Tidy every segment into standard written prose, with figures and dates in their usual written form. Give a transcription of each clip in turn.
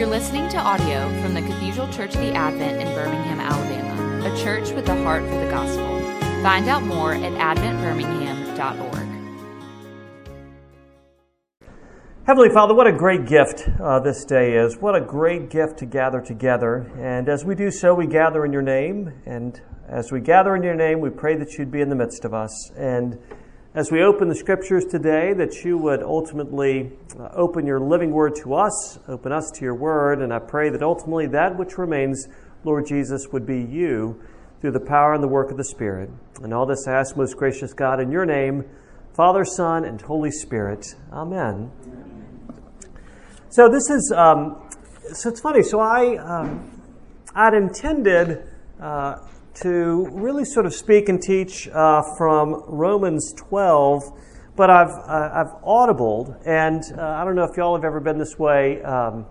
You're listening to audio from the Cathedral Church of the Advent in Birmingham, Alabama, a church with a heart for the gospel. Find out more at adventbirmingham.org. Heavenly Father, what a great gift this day is. What a great gift to gather together. And as we do so, we gather in your name. And as we gather in your name, we pray that you'd be in the midst of us. And as we open the scriptures today, that you would ultimately open your living word to us, open us to your word. And I pray that ultimately that which remains, Lord Jesus, would be you through the power and the work of the Spirit. And all this I ask, most gracious God, in your name, Father, Son, and Holy Spirit. Amen. So this is, so it's funny. So I'd intended to really sort of speak and teach from Romans 12, but I've audibled, and I don't know if y'all have ever been this way.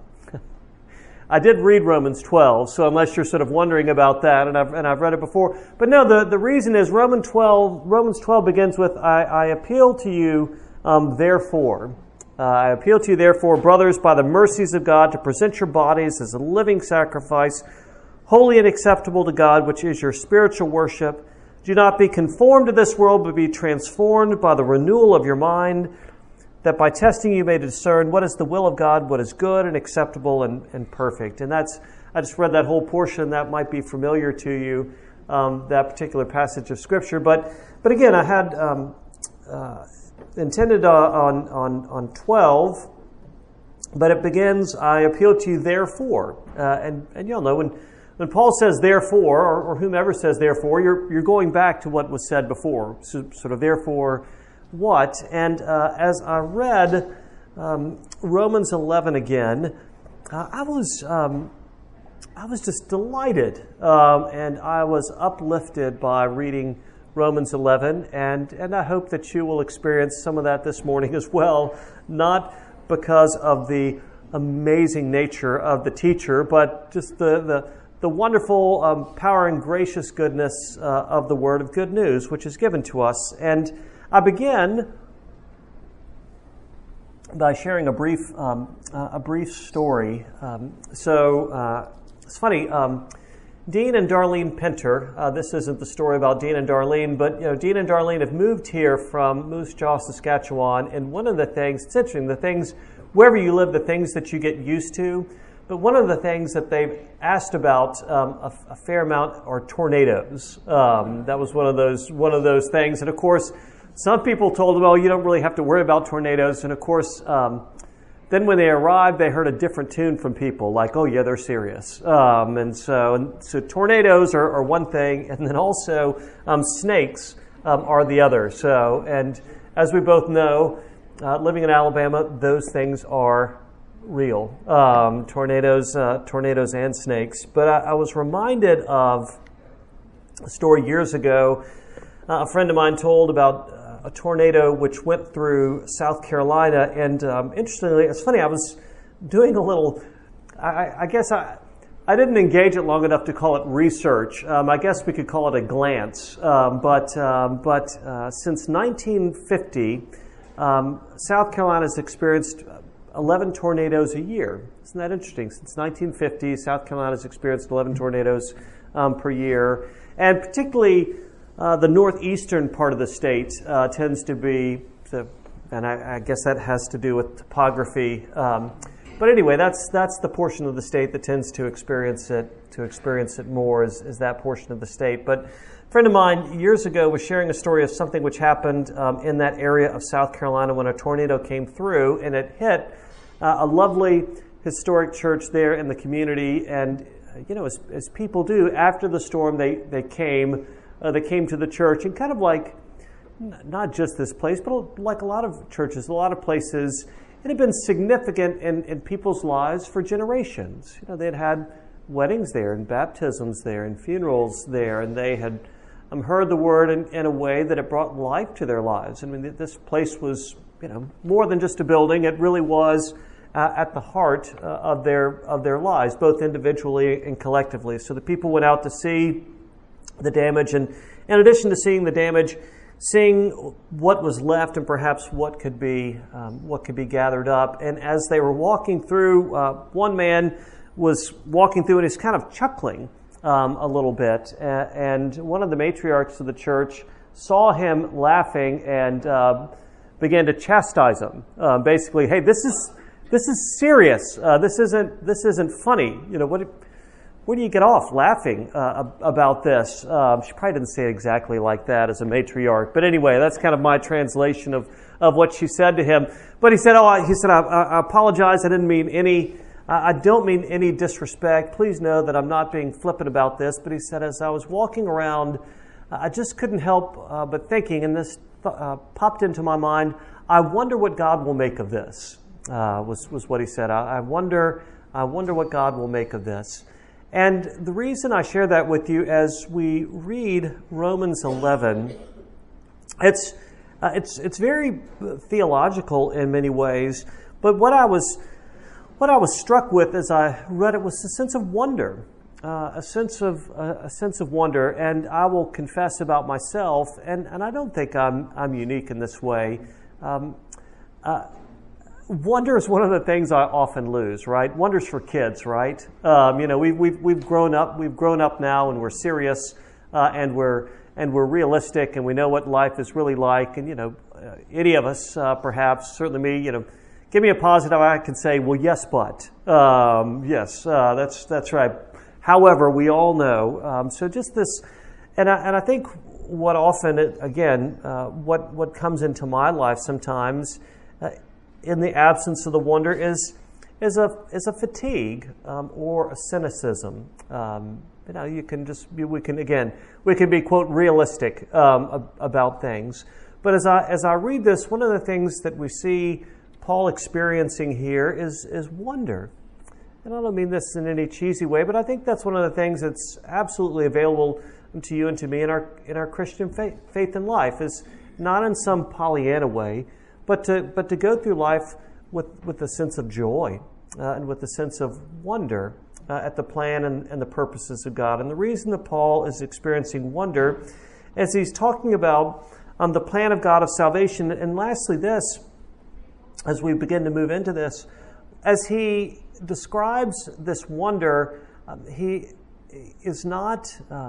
I did read Romans 12, so unless you're sort of wondering about that, and I've read it before, but no, the reason is Romans 12 begins with I appeal to you, therefore. I appeal to you, therefore, brothers, by the mercies of God, to present your bodies as a living sacrifice, holy and acceptable to God, which is your spiritual worship. Do not be conformed to this world, but be transformed by the renewal of your mind, that by testing you may discern what is the will of God, what is good and acceptable and perfect. And I just read that whole portion. That might be familiar to you, that particular passage of Scripture. But again, I had intended on 12, but it begins, I appeal to you, therefore. And you'll know when Paul says therefore, or whomever says therefore, you're going back to what was said before. So, sort of therefore what? And as I read Romans 11 again, I was just delighted, and I was uplifted by reading Romans 11, and I hope that you will experience some of that this morning as well, not because of the amazing nature of the teacher, but just the wonderful power and gracious goodness of the word of good news, which is given to us. And I begin by sharing a brief story. It's funny. Dean and Darlene Pinter. This isn't the story about Dean and Darlene, but Dean and Darlene have moved here from Moose Jaw, Saskatchewan. And one of the things, it's interesting, the things wherever you live, the things that you get used to. But one of the things that they've asked about a fair amount are tornadoes. That was one of those things. And of course, some people told them, "Oh, you don't really have to worry about tornadoes." And of course, then when they arrived, they heard a different tune from people, like, "Oh yeah, they're serious." And so tornadoes are one thing, and then also snakes are the other. So, and as we both know, living in Alabama, those things are real. Tornadoes and snakes. But I was reminded of a story years ago. A friend of mine told about a tornado which went through South Carolina, and interestingly, it's funny, I was doing a little, I guess I didn't engage it long enough to call it research. I guess we could call it a glance. But since 1950, South Carolina has experienced 11 tornadoes a year. Isn't that interesting? Since 1950, South Carolina has experienced 11 tornadoes per year, and particularly the northeastern part of the state tends to be, and I guess that has to do with topography. But anyway, that's the portion of the state that tends to experience it more is that portion of the state. But a friend of mine years ago was sharing a story of something which happened in that area of South Carolina when a tornado came through, and it hit a lovely historic church there in the community. And as people do after the storm, they came to the church, and kind of like, not just this place, but like a lot of churches, a lot of places, it had been significant in people's lives for generations. They had had weddings there, and baptisms there, and funerals there, and they had heard the word in a way that it brought life to their lives. I mean, this place was, more than just a building. It really was at the heart of their lives, both individually and collectively. So the people went out to see the damage, and in addition to seeing the damage, seeing what was left and perhaps what could be gathered up. And as they were walking through, one man was walking through and he's kind of chuckling a little bit. And one of the matriarchs of the church saw him laughing and began to chastise him. Basically, hey, this is serious. This isn't funny. You know, where do you get off laughing about this? She probably didn't say it exactly like that as a matriarch, but anyway, that's kind of my translation of what she said to him. But he said, I apologize. I don't mean any disrespect. Please know that I'm not being flippant about this. But he said, as I was walking around, I just couldn't help but thinking, and this popped into my mind, I wonder what God will make of this, was what he said. I wonder what God will make of this. And the reason I share that with you as we read Romans 11, it's very theological in many ways, but what I was struck with as I read it was a sense of wonder, a sense of wonder. And I will confess about myself, and I don't think I'm unique in this way. Wonder is one of the things I often lose, right? Wonder's for kids, right? We've grown up now, and we're serious, and we're realistic, and we know what life is really like. And any of us, perhaps, certainly me, give me a positive, I can say, well, yes, but yes, that's right. However, we all know. So just this, and I think what often, what comes into my life sometimes. In the absence of the wonder is a fatigue or a cynicism. We can be quote realistic about things. But as I read this, one of the things that we see Paul experiencing here is wonder. And I don't mean this in any cheesy way, but I think that's one of the things that's absolutely available to you and to me in our Christian faith and life, is not in some Pollyanna way, but to go through life with a sense of joy and with a sense of wonder at the plan and the purposes of God. And the reason that Paul is experiencing wonder is he's talking about the plan of God of salvation. And lastly, this, as we begin to move into this, as he describes this wonder, he's not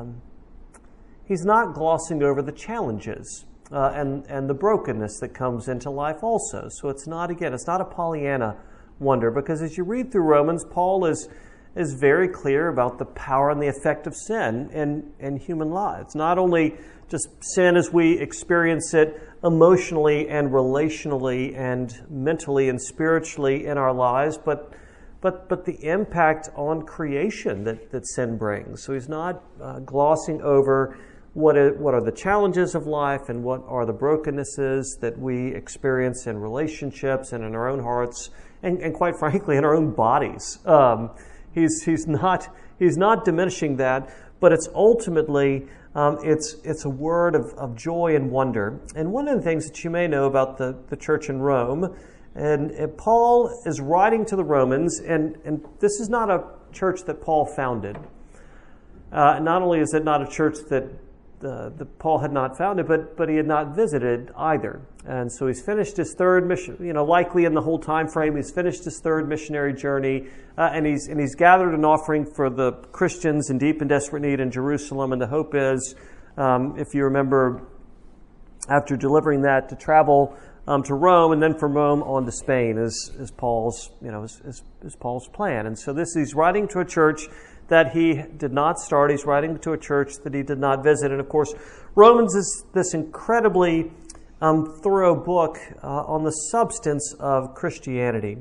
glossing over the challenges and the brokenness that comes into life also. So it's not a Pollyanna wonder, because as you read through Romans, Paul is very clear about the power and the effect of sin in human lives. Not only just sin as we experience it emotionally and relationally and mentally and spiritually in our lives, but the impact on creation that sin brings. So he's not glossing over what are the challenges of life and what are the brokennesses that we experience in relationships and in our own hearts and quite frankly in our own bodies. He's not diminishing that, but it's ultimately it's a word of joy and wonder. And one of the things that you may know about the church in Rome, and Paul is writing to the Romans, and this is not a church that Paul founded. Not only is it not a church that Paul had not founded, but he had not visited either. And so he's finished his third mission, likely in the whole time frame, he's finished his third missionary journey, and he's gathered an offering for the Christians in deep and desperate need in Jerusalem. And the hope is, if you remember, after delivering that, to travel to Rome, and then from Rome on to Spain is Paul's plan. And so he's writing to a church that he did not start. He's writing to a church that he did not visit. And of course, Romans is this incredibly thorough book on the substance of Christianity.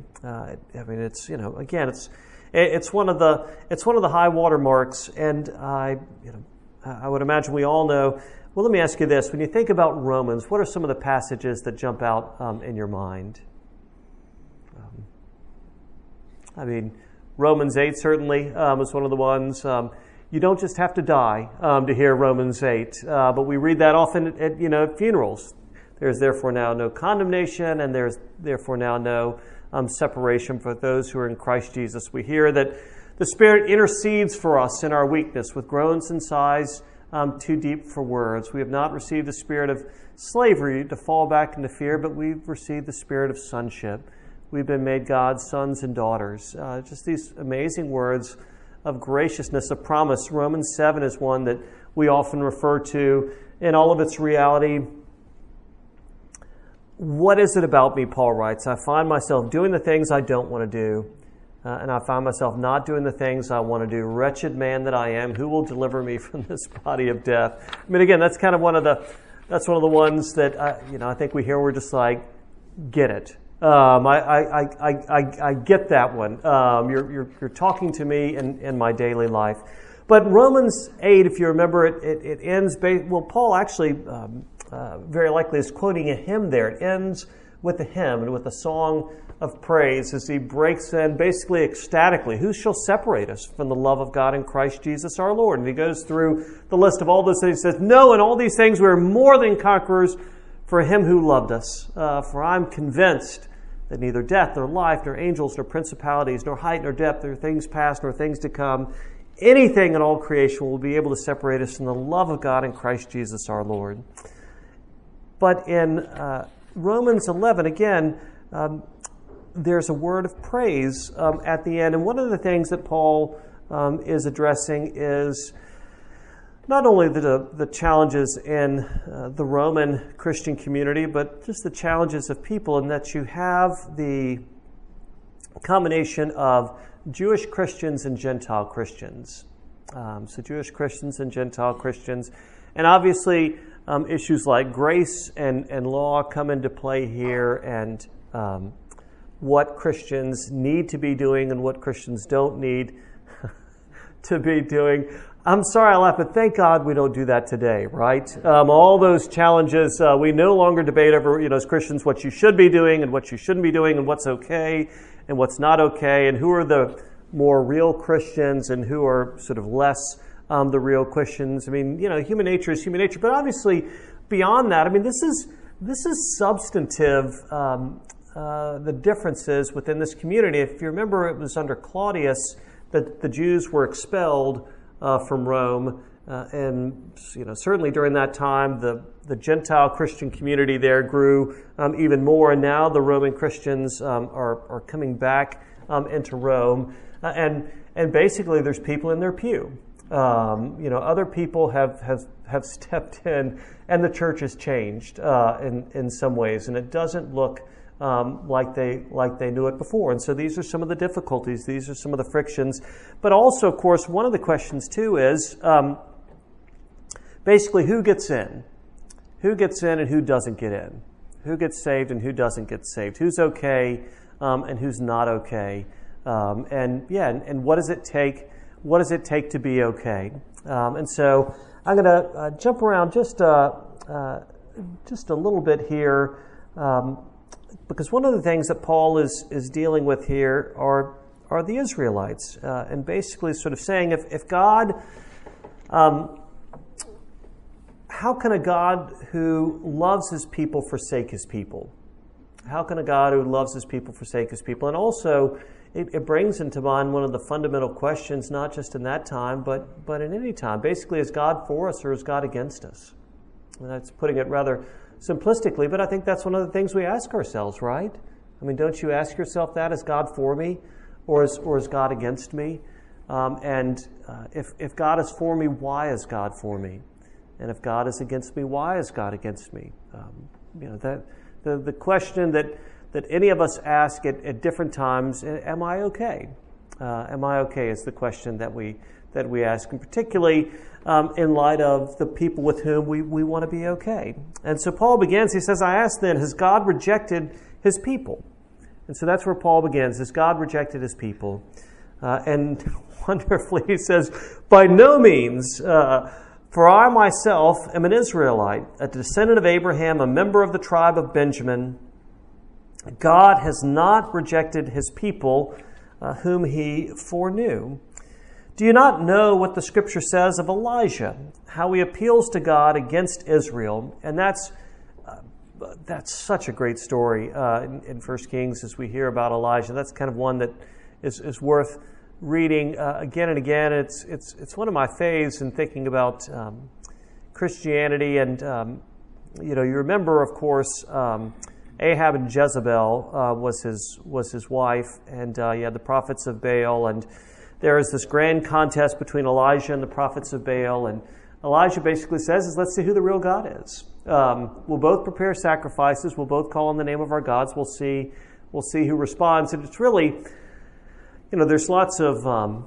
It's one of the high water marks. And I would imagine we all know. Well, let me ask you this: when you think about Romans, what are some of the passages that jump out in your mind? Romans 8 certainly is one of the ones. You don't just have to die to hear Romans 8, but we read that often at funerals. There's therefore now no condemnation, and there's therefore now no separation for those who are in Christ Jesus. We hear that the Spirit intercedes for us in our weakness with groans and sighs too deep for words. We have not received a spirit of slavery to fall back into fear, but we've received the spirit of sonship. We've been made God's sons and daughters. Just these amazing words of graciousness, of promise. Romans 7 is one that we often refer to in all of its reality. What is it about me, Paul writes? I find myself doing the things I don't want to do. And I find myself not doing the things I want to do. Wretched man that I am, who will deliver me from this body of death? I mean, again, that's kind of one of the ones that I think we hear. We're just like, get it. I get that one. You're talking to me in my daily life. But Romans 8, if you remember, it ends. Paul actually very likely is quoting a hymn there. It ends with a hymn and with a song of praise as he breaks in basically ecstatically, who shall separate us from the love of God in Christ Jesus our Lord? And he goes through the list of all those things. He says, no, in all these things we are more than conquerors for him who loved us. For I'm convinced that neither death nor life nor angels nor principalities nor height nor depth nor things past nor things to come, anything in all creation will be able to separate us from the love of God in Christ Jesus our Lord. But in Romans 11, again, there's a word of praise at the end. And one of the things that Paul is addressing is not only the challenges in the Roman Christian community, but just the challenges of people, in that you have the combination of Jewish Christians and Gentile Christians. So Jewish Christians and Gentile Christians. And obviously issues like grace and law come into play here, and what Christians need to be doing and what Christians don't need to be doing. I'm sorry I laugh, but thank God we don't do that today, right? All those challenges, we no longer debate over, as Christians, what you should be doing and what you shouldn't be doing and what's okay and what's not okay, and who are the more real Christians and who are sort of less the real Christians. I mean, human nature is human nature, but obviously beyond that, I mean, this is substantive. The differences within this community. If you remember, it was under Claudius that the Jews were expelled from Rome, and certainly during that time, the Gentile Christian community there grew even more, and now the Roman Christians are coming back into Rome, and basically there's people in their pew. Other people have stepped in, and the church has changed in some ways, and it doesn't look like they knew it before. And so these are some of the difficulties. These are some of the frictions. But also, of course, one of the questions, too, is basically who gets in? Who gets in and who doesn't get in? Who gets saved and who doesn't get saved? Who's okay and who's not okay? And what does it take? What does it take to be okay? And so I'm going to jump around just a little bit here. Because one of the things that Paul is dealing with here are the Israelites, and basically sort of saying, if God, how can a God who loves his people forsake his people? How can a God who loves his people forsake his people? And also, it brings into mind one of the fundamental questions, not just in that time, but in any time. Basically, is God for us or is God against us? And that's putting it rather simplistically, but I think that's one of the things we ask ourselves, right? I mean, don't you ask yourself that? Is God for me or is God against me? If God is for me, why is God for me? And if God is against me, why is God against me? The question that any of us ask at different times, am I okay? Am I okay is the question that we ask, and particularly in light of the people with whom we want to be okay. And so Paul begins, he says, I ask then, has God rejected his people? And so that's where Paul begins, has God rejected his people? And wonderfully he says, by no means, for I myself am an Israelite, a descendant of Abraham, a member of the tribe of Benjamin. God has not rejected his people whom he foreknew. Do you not know what the Scripture says of Elijah, how he appeals to God against Israel? And that's such a great story in 1 Kings as we hear about Elijah. That's kind of one that is worth reading again and again. It's one of my faves in thinking about Christianity, and you remember, of course, Ahab and Jezebel was his wife, and you had the prophets of Baal, and there is this grand contest between Elijah and the prophets of Baal, and Elijah basically says, let's see who the real God is. We'll both prepare sacrifices. We'll both call on the name of our gods. We'll see who responds. And it's really, there's lots of,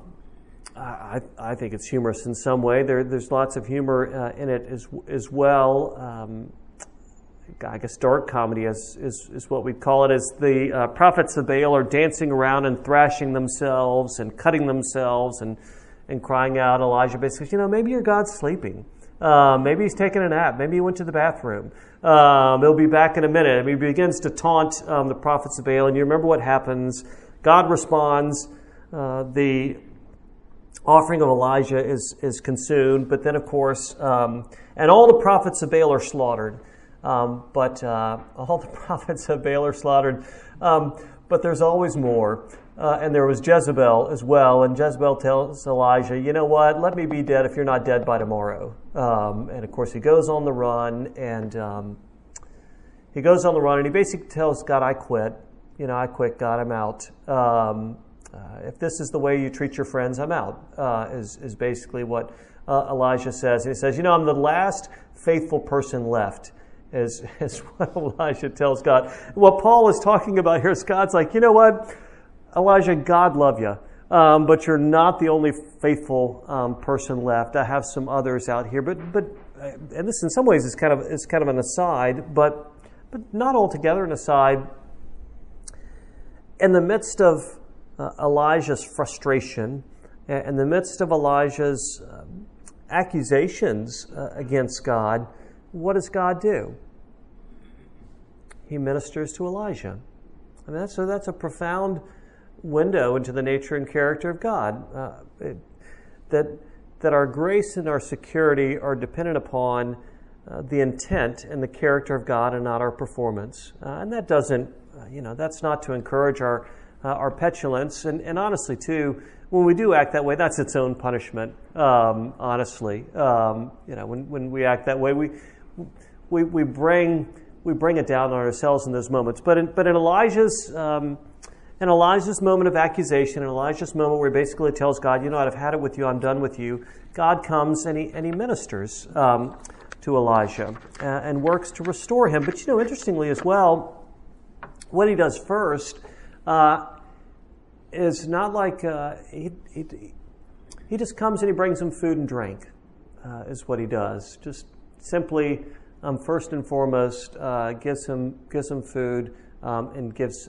I think it's humorous in some way. There's lots of humor in it as well. I guess dark comedy is what we'd call it, as the prophets of Baal are dancing around and thrashing themselves and cutting themselves and crying out. Elijah basically, maybe your God's sleeping. Maybe he's taking a nap. Maybe he went to the bathroom. He'll be back in a minute. I mean, he begins to taunt the prophets of Baal, and you remember what happens. God responds. The offering of Elijah is consumed, but then, of course, and all the prophets of Baal are slaughtered. All the prophets of Baal are slaughtered. But there's always more. And there was Jezebel as well. And Jezebel tells Elijah, you know what, let me be dead if you're not dead by tomorrow. And of course he goes on the run, and he basically tells God, I quit. I quit, God, I'm out. If this is the way you treat your friends, I'm out, is basically what Elijah says. And he says, I'm the last faithful person left, is what Elijah tells God. What Paul is talking about here is God's like, you know what, Elijah, God love you, but you're not the only faithful person left. I have some others out here, but and this in some ways is kind of an aside, but not altogether an aside. In the midst of Elijah's frustration, in the midst of Elijah's accusations against God, what does God do? He ministers to Elijah. I mean, that's a profound window into the nature and character of God. That our grace and our security are dependent upon the intent and the character of God and not our performance. And that doesn't, that's not to encourage our petulance. And honestly, too, when we do act that way, that's its own punishment. Honestly, when we act that way, we bring it down on ourselves in those moments. But in Elijah's moment of accusation, in Elijah's moment where he basically tells God, I've had it with you, I'm done with you, God comes and he ministers to Elijah and works to restore him. But interestingly as well, what he does first is not like he just comes and he brings him food and drink, is what he does. Just simply, first and foremost, gives him food and gives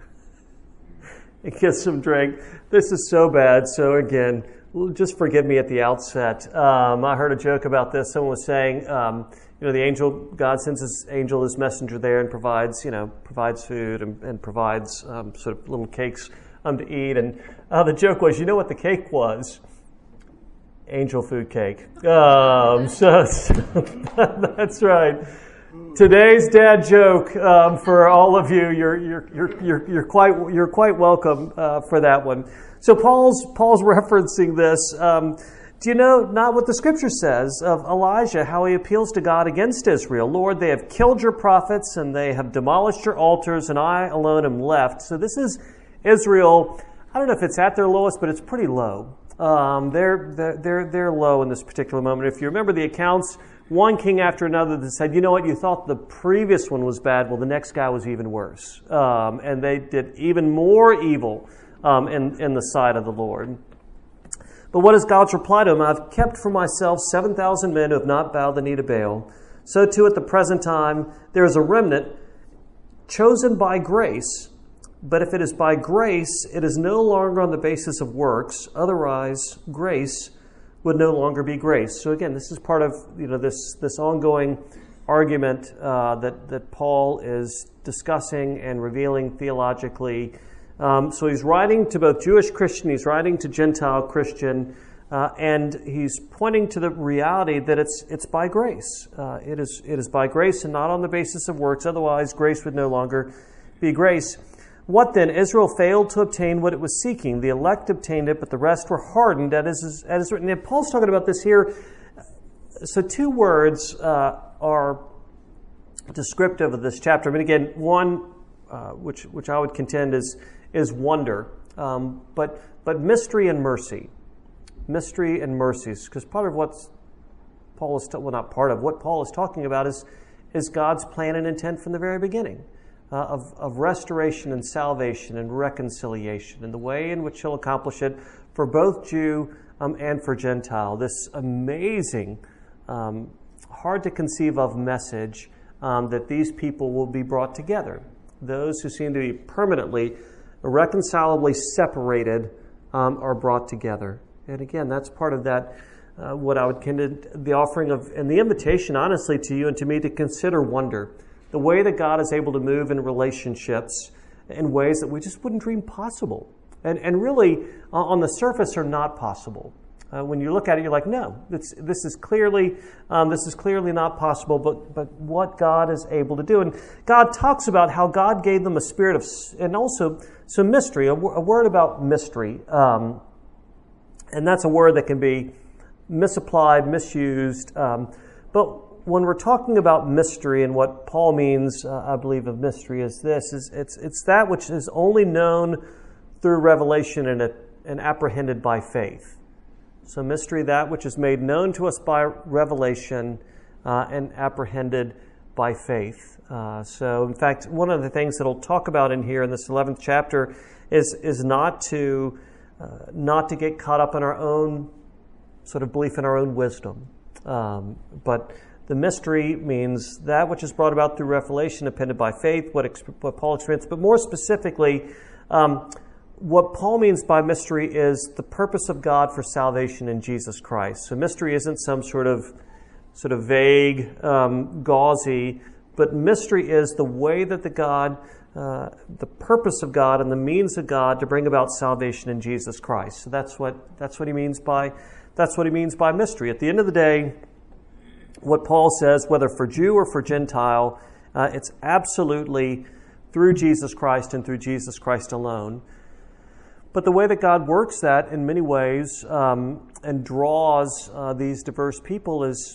some drink. This is so bad. So again, just forgive me at the outset. I heard a joke about this. Someone was saying, the angel, God sends his angel, his messenger there, and provides food and provides sort of little cakes to eat. And the joke was, what the cake was? Angel food cake. So that's right. Today's dad joke for all of you. You're quite welcome for that one. So Paul's referencing this. Do you know not what the Scripture says of Elijah, how he appeals to God against Israel? Lord, they have killed your prophets and they have demolished your altars, and I alone am left. So this is Israel. I don't know if it's at their lowest, but it's pretty low. They're low in this particular moment. If you remember the accounts, one king after another that said, you thought the previous one was bad. Well, the next guy was even worse. And they did even more evil in the sight of the Lord. But what is God's reply to him? I've kept for myself 7,000 men who have not bowed the knee to Baal. So too at the present time there is a remnant chosen by grace. But if it is by grace, it is no longer on the basis of works. Otherwise, grace would no longer be grace. So again, this is part of this ongoing argument that Paul is discussing and revealing theologically. So he's writing to both Jewish Christian, he's writing to Gentile Christian, and he's pointing to the reality that it's by grace. It is by grace and not on the basis of works. Otherwise, grace would no longer be grace. What then? Israel failed to obtain what it was seeking. The elect obtained it, but the rest were hardened, as is written. And Paul's talking about this here. So two words are descriptive of this chapter. I mean, again, one which I would contend is wonder, but mystery and mercy. Mystery and mercies, because part of what Paul is what Paul is talking about is God's plan and intent from the very beginning of restoration and salvation and reconciliation, and the way in which He'll accomplish it for both Jew and for Gentile. This amazing, hard to conceive of message that these people will be brought together. Those who seem to be permanently, irreconcilably separated are brought together. And again, that's part of that, what I would contend the offering of, and the invitation, honestly, to you and to me to consider wonder. The way that God is able to move in relationships in ways that we just wouldn't dream possible. And really, on the surface, are not possible. When you look at it, you're like, no, this is clearly not possible, but what God is able to do. And God talks about how God gave them a spirit of, and also some mystery, a word about mystery. And that's a word that can be misapplied, misused. But when we're talking about mystery, and what Paul means, I believe, of mystery is this, it's that which is only known through revelation and apprehended by faith. So mystery, that which is made known to us by revelation and apprehended by faith. So in fact, one of the things that he'll talk about in here in this 11th chapter is not to get caught up in our own sort of belief in our own wisdom. But the mystery means that which is brought about through revelation, appended by faith, what Paul experienced. But more specifically, what Paul means by mystery is the purpose of God for salvation in Jesus Christ. So mystery isn't some sort of vague, gauzy, but mystery is the way that the purpose of God and the means of God to bring about salvation in Jesus Christ. So that's what he means by mystery. At the end of the day, what Paul says, whether for Jew or for Gentile, it's absolutely through Jesus Christ and through Jesus Christ alone. But the way that God works that in many ways and draws these diverse people is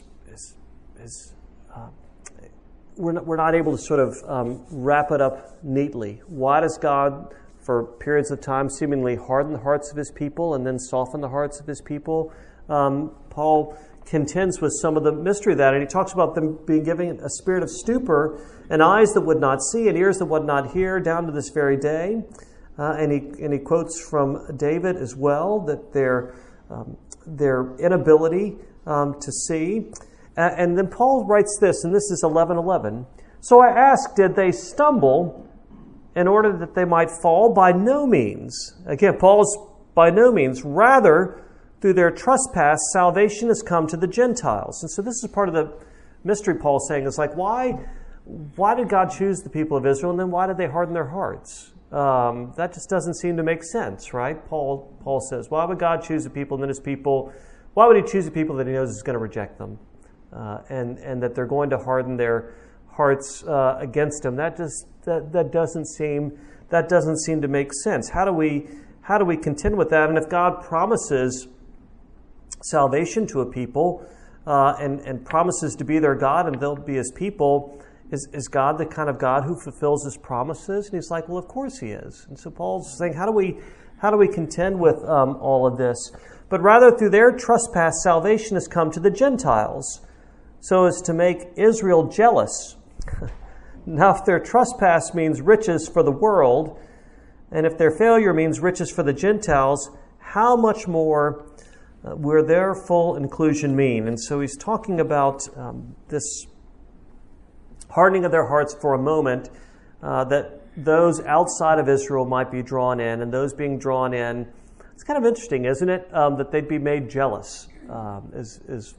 we're not able to sort of wrap it up neatly. Why does God, for periods of time, seemingly harden the hearts of His people and then soften the hearts of His people? Paul contends with some of the mystery of that, and he talks about them being given a spirit of stupor and eyes that would not see and ears that would not hear down to this very day. And he quotes from David as well that their inability to see. And then Paul writes this, and this is 11:11. So I ask, did they stumble in order that they might fall? By no means. Again, Paul's by no means. Rather, through their trespass, salvation has come to the Gentiles. And so this is part of the mystery Paul's saying. It's like, why did God choose the people of Israel, and then why did they harden their hearts? That just doesn't seem to make sense, right? Paul says, why would God choose a people and then His people? Why would He choose a people that He knows is going to reject them, and that they're going to harden their hearts against Him? That doesn't seem to make sense. How do we contend with that? And if God promises salvation to a people and promises to be their God and they'll be His people, is God the kind of God who fulfills His promises? And he's like, well, of course He is. And so Paul's saying, how do we contend with all of this? But rather through their trespass, salvation has come to the Gentiles, so as to make Israel jealous. Now, if their trespass means riches for the world, and if their failure means riches for the Gentiles, how much more will their full inclusion mean? And so he's talking about this hardening of their hearts for a moment, that those outside of Israel might be drawn in, and those being drawn in, it's kind of interesting, isn't it? That they'd be made jealous is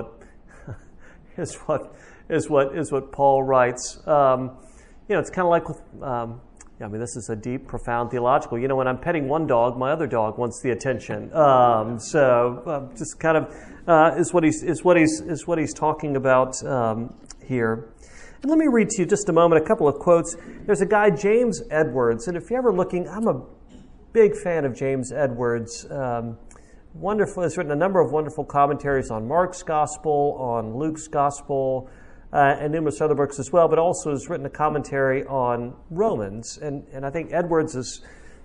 what Paul writes. It's kind of like with, this is a deep, profound theological. When I'm petting one dog, my other dog wants the attention. Just kind of is what he's talking about here. And let me read to you just a moment a couple of quotes. There's a guy, James Edwards, and if you're ever looking, I'm a big fan of James Edwards. has written a number of wonderful commentaries on Mark's Gospel, on Luke's Gospel, and numerous other books as well, but also has written a commentary on Romans. And I think Edwards is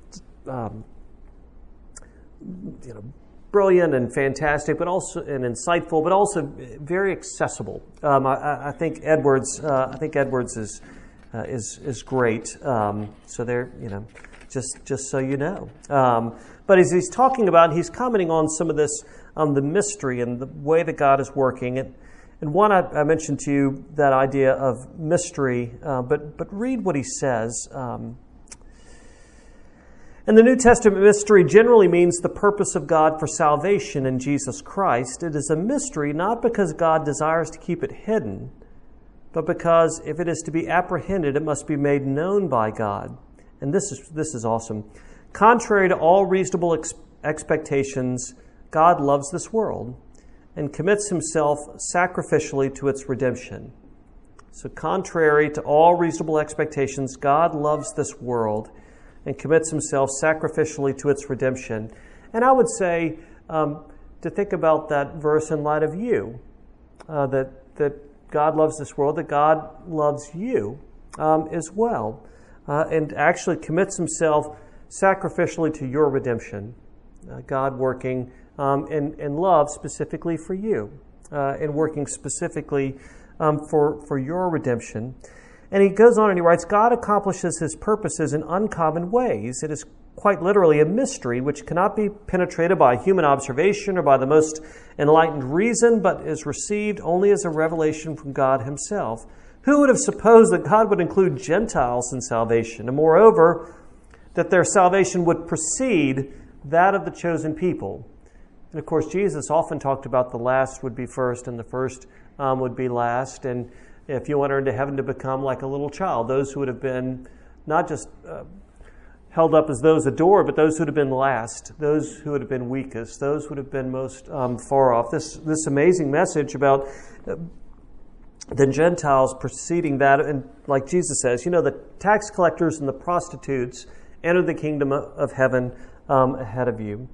brilliant and fantastic, but also and insightful, but also very accessible. I think Edwards is great. So there, just so you know. But as he's talking about, he's commenting on some of this, the mystery and the way that God is working. And one, I mentioned to you that idea of mystery, but read what he says. And the New Testament mystery generally means the purpose of God for salvation in Jesus Christ. It is a mystery not because God desires to keep it hidden, but because if it is to be apprehended, it must be made known by God. And this is awesome. Contrary to all reasonable expectations, God loves this world and commits himself sacrificially to its redemption. So contrary to all reasonable expectations, God loves this world and commits himself sacrificially to its redemption. And I would say to think about that verse in light of you, that God loves this world, that God loves you as well, and actually commits himself sacrificially to your redemption. God working in love specifically for you, and working specifically for your redemption. And he goes on and he writes, God accomplishes his purposes in uncommon ways. It is quite literally a mystery which cannot be penetrated by human observation or by the most enlightened reason, but is received only as a revelation from God himself. Who would have supposed that God would include Gentiles in salvation, and moreover, that their salvation would precede that of the chosen people? And of course, Jesus often talked about the last would be first and the first would be last. And if you enter into heaven to become like a little child, those who would have been not just held up as those adored, but those who would have been last, those who would have been weakest, those who would have been most far off. This amazing message about the Gentiles preceding that, and like Jesus says, the tax collectors and the prostitutes enter the kingdom of heaven ahead of you.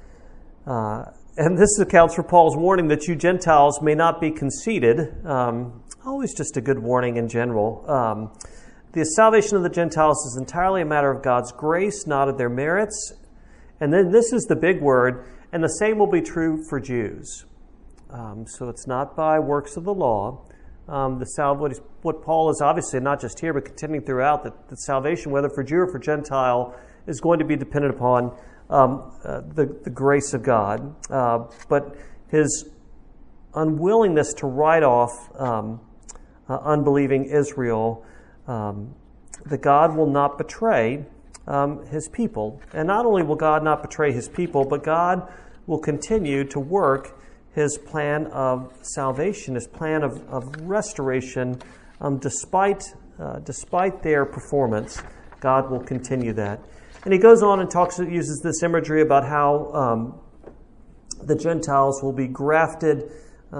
And this accounts for Paul's warning that you Gentiles may not be conceited. Always just a good warning in general. The salvation of the Gentiles is entirely a matter of God's grace, not of their merits. And then this is the big word, and the same will be true for Jews. So it's not by works of the law. What Paul is obviously not just here, but continuing throughout, that the salvation, whether for Jew or for Gentile, is going to be dependent upon the grace of God. But his unwillingness to write off unbelieving Israel, that God will not betray his people. And not only will God not betray his people, but God will continue to work his plan of salvation, his plan of restoration, despite their performance. God will continue that. And he goes on and uses this imagery about how the Gentiles will be grafted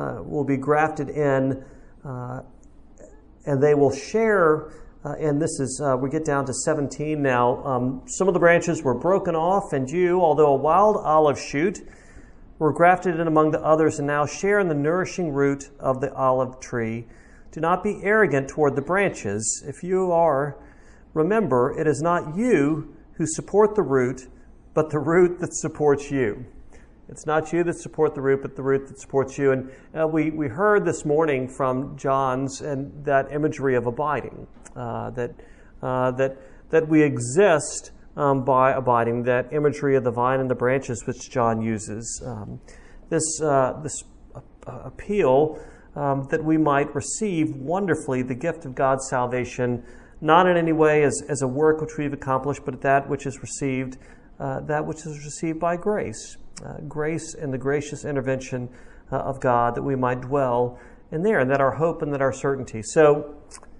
in, and they will share. And this is, we get down to 17 now. Some of the branches were broken off, and you, although a wild olive shoot, were grafted in among the others, and now share in the nourishing root of the olive tree. Do not be arrogant toward the branches. If you are, remember, it is not you who support the root, but the root that supports you. It's not you that support the root, but the root that supports you. And we heard this morning from John's and that imagery of abiding, that we exist by abiding, that imagery of the vine and the branches which John uses. This appeal that we might receive wonderfully the gift of God's salvation, not in any way as a work which we've accomplished, but that which is received by grace. Grace and the gracious intervention of God, that we might dwell in there, and that our hope and that our certainty. So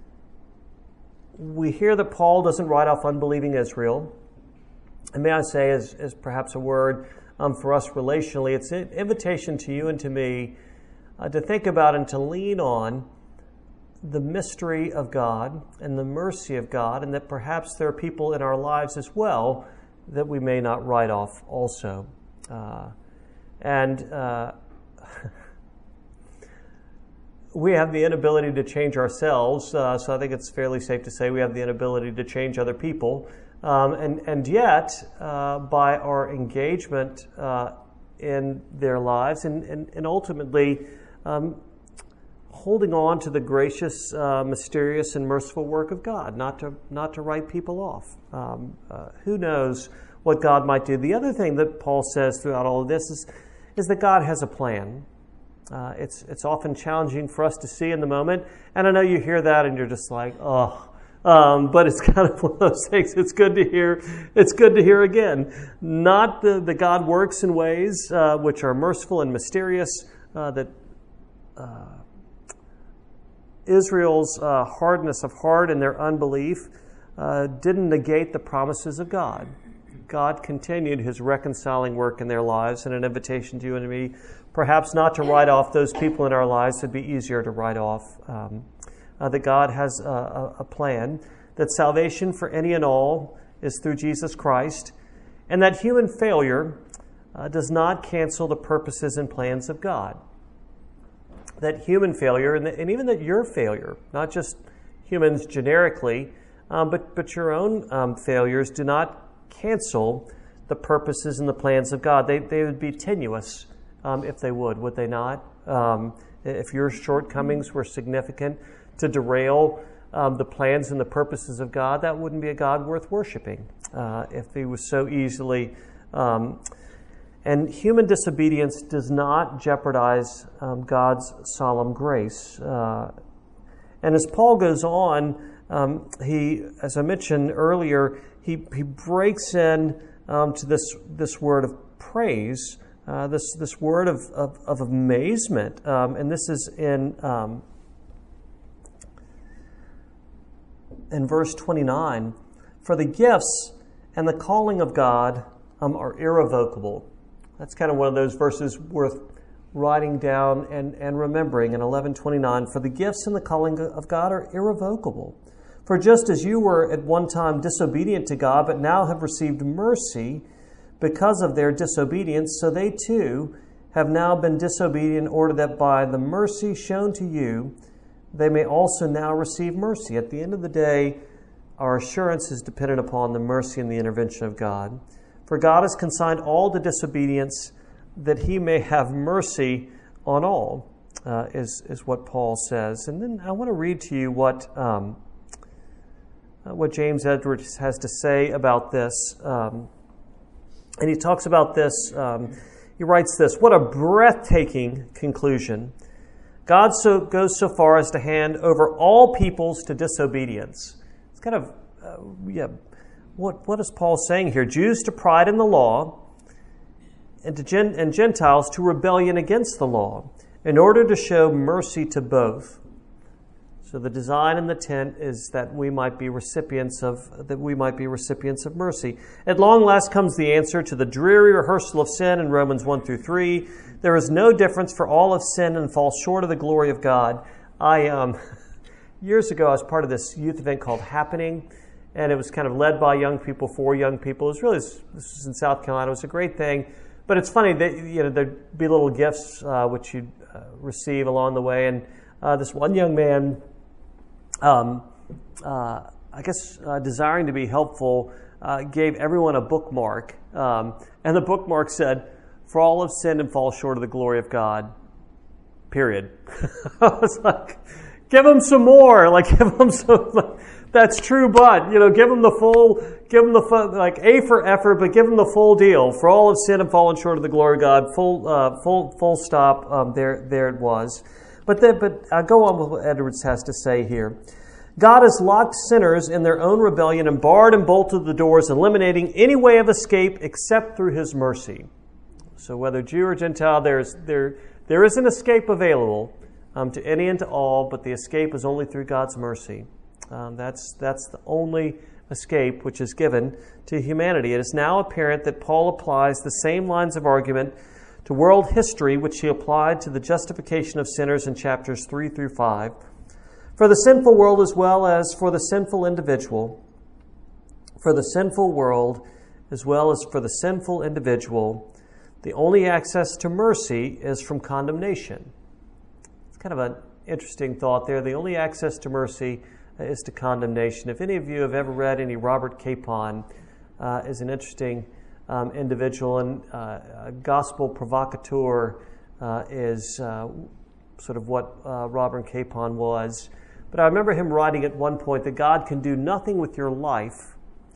we hear that Paul doesn't write off unbelieving Israel. And may I say, as perhaps a word for us relationally, it's an invitation to you and to me to think about and to lean on the mystery of God and the mercy of God, and that perhaps there are people in our lives as well that we may not write off also. And we have the inability to change ourselves, so I think it's fairly safe to say we have the inability to change other people. And yet, by our engagement in their lives and ultimately holding on to the gracious, mysterious, and merciful work of God, not to write people off. Who knows what God might do? The other thing that Paul says throughout all of this is that God has a plan. It's often challenging for us to see in the moment, and I know you hear that and you're just like, oh. But it's kind of one of those things. It's good to hear. It's good to hear again. Not the God works in ways which are merciful and mysterious. That Israel's hardness of heart and their unbelief didn't negate the promises of God. God continued His reconciling work in their lives, and an invitation to you and to me, perhaps not to write off those people in our lives. It'd be easier to write off. That God has a plan, that salvation for any and all is through Jesus Christ, and that human failure does not cancel the purposes and plans of God. That human failure, and even that your failure, not just humans generically, but your own failures do not cancel the purposes and the plans of God. They would be tenuous if they would they not? If your shortcomings were significant to derail the plans and the purposes of God, that wouldn't be a God worth worshiping if He was so easily. And human disobedience does not jeopardize God's solemn grace. And as Paul goes on, he, as I mentioned earlier, he breaks in to this word of praise, this word of amazement, and this is in verse 29, for the gifts and the calling of God are irrevocable. That's kind of one of those verses worth writing down and remembering in 11:29. For the gifts and the calling of God are irrevocable. For just as you were at one time disobedient to God, but now have received mercy because of their disobedience, so they too have now been disobedient in order that by the mercy shown to you, they may also now receive mercy. At the end of the day, our assurance is dependent upon the mercy and the intervention of God. For God has consigned all to disobedience that He may have mercy on all, is what Paul says. And then I want to read to you what James Edwards has to say about this. And he talks about this, he writes this, what a breathtaking conclusion. God goes so far as to hand over all peoples to disobedience. It's kind of, what is Paul saying here? Jews to pride in the law, and Gentiles to rebellion against the law, in order to show mercy to both. So the design and the intent is that we might be recipients of mercy. At long last comes the answer to the dreary rehearsal of sin in Romans 1-3. There is no difference, for all have sinned and fall short of the glory of God. Years ago, I was part of this youth event called Happening, and it was kind of led by young people, for young people. This was in South Carolina. It was a great thing. But it's funny that there'd be little gifts which you'd receive along the way. And this one young man, desiring to be helpful, gave everyone a bookmark. And the bookmark said, for all have sinned and fall short of the glory of God, period. I was like, give them some more. Give them some, that's true, but, give them the full, A for effort, but give them the full deal. For all have sinned and fallen short of the glory of God, full stop, there it was. But go on with what Edwards has to say here. God has locked sinners in their own rebellion and barred and bolted the doors, eliminating any way of escape except through His mercy. So whether Jew or Gentile, there is an escape available to any and to all, but the escape is only through God's mercy. That's the only escape which is given to humanity. It is now apparent that Paul applies the same lines of argument to world history which he applied to the justification of sinners in chapters 3-5. For the sinful world as well as for the sinful individual, the only access to mercy is from condemnation. It's kind of an interesting thought there. The only access to mercy is to condemnation. If any of you have ever read any Robert Capon, is an interesting individual, and a gospel provocateur is sort of what Robert Capon was. But I remember him writing at one point that God can do nothing with your life,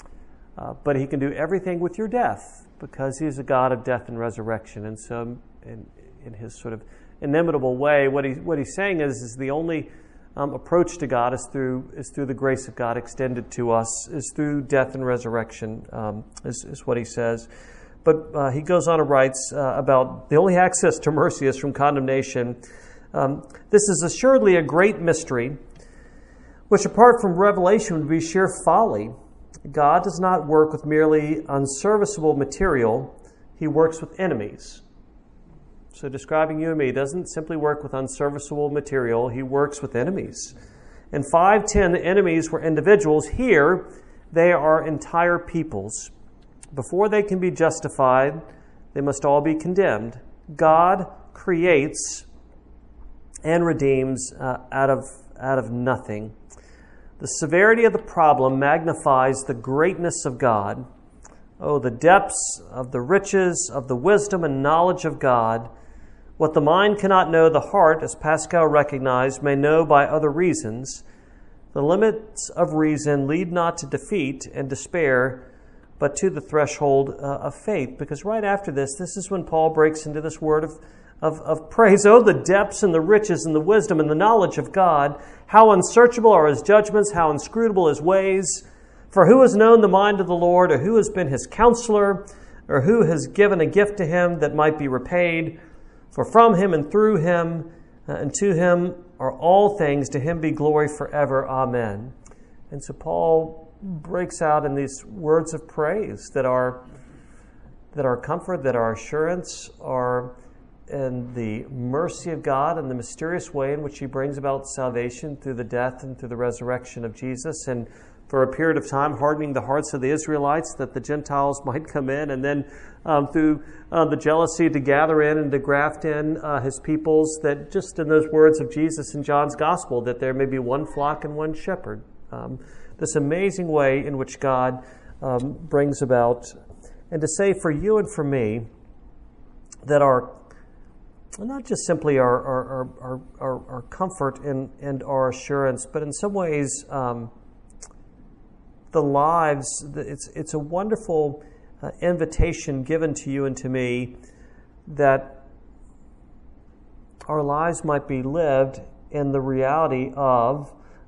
but he can do everything with your death, because he's a God of death and resurrection. And so in his sort of inimitable way, what he's saying is the only approach to God is through the grace of God extended to us, is through death and resurrection, is what he says. But he goes on and writes about the only access to mercy is from condemnation. This is assuredly a great mystery, which apart from revelation would be sheer folly. God does not work with merely unserviceable material. He works with enemies. So describing you and me, doesn't simply work with unserviceable material. He works with enemies. In 5:10, the enemies were individuals. Here, they are entire peoples. Before they can be justified, they must all be condemned. God creates and redeems out of nothing. The severity of the problem magnifies the greatness of God. Oh, the depths of the riches of the wisdom and knowledge of God. What the mind cannot know, the heart, as Pascal recognized, may know by other reasons. The limits of reason lead not to defeat and despair, but to the threshold of faith. Because right after this is when Paul breaks into this word of praise. Oh, the depths and the riches and the wisdom and the knowledge of God. How unsearchable are his judgments, how inscrutable his ways. For who has known the mind of the Lord, or who has been his counselor, or who has given a gift to him that might be repaid? For from him and through him and to him are all things. To him be glory forever. Amen. And so Paul breaks out in these words of praise that are comfort, that are assurance, are in the mercy of God and the mysterious way in which he brings about salvation through the death and through the resurrection of Jesus. And for a period of time, hardening the hearts of the Israelites that the Gentiles might come in, and then through the jealousy to gather in and to graft in his peoples, that just in those words of Jesus in John's Gospel, that there may be one flock and one shepherd. This amazing way in which God brings about, and to say for you and for me, that our not just simply our comfort and our assurance, but in some ways the lives, it's a wonderful invitation given to you and to me that our lives might be lived in the reality of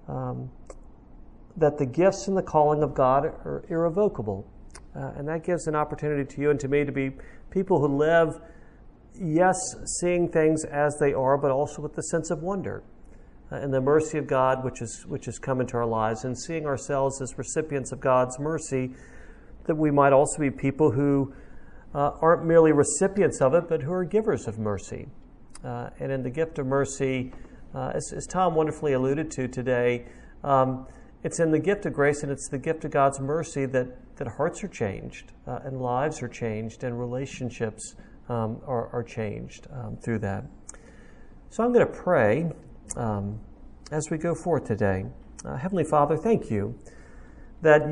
that the gifts and the calling of God are irrevocable. And that gives an opportunity to you and to me to be people who live, yes, seeing things as they are, but also with the sense of wonder and the mercy of God which has come into our lives, and seeing ourselves as recipients of God's mercy, that we might also be people who aren't merely recipients of it, but who are givers of mercy. And in the gift of mercy, as Tom wonderfully alluded to today, it's in the gift of grace and it's the gift of God's mercy that hearts are changed and lives are changed and relationships are changed through that. So I'm going to pray as we go forth today. Heavenly Father, thank you that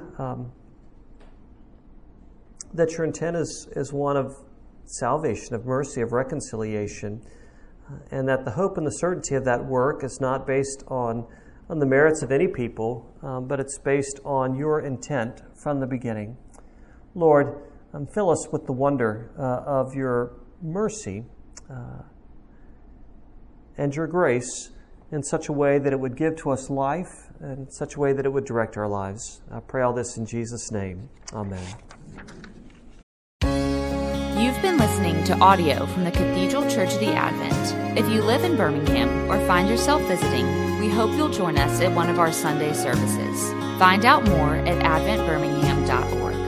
that your intent is one of salvation, of mercy, of reconciliation, and that the hope and the certainty of that work is not based on the merits of any people, but it's based on your intent from the beginning. Lord, fill us with the wonder of your mercy and your grace in such a way that it would give to us life, and in such a way that it would direct our lives. I pray all this in Jesus' name. Amen. You've been listening to audio from the Cathedral Church of the Advent. If you live in Birmingham or find yourself visiting, we hope you'll join us at one of our Sunday services. Find out more at adventbirmingham.org.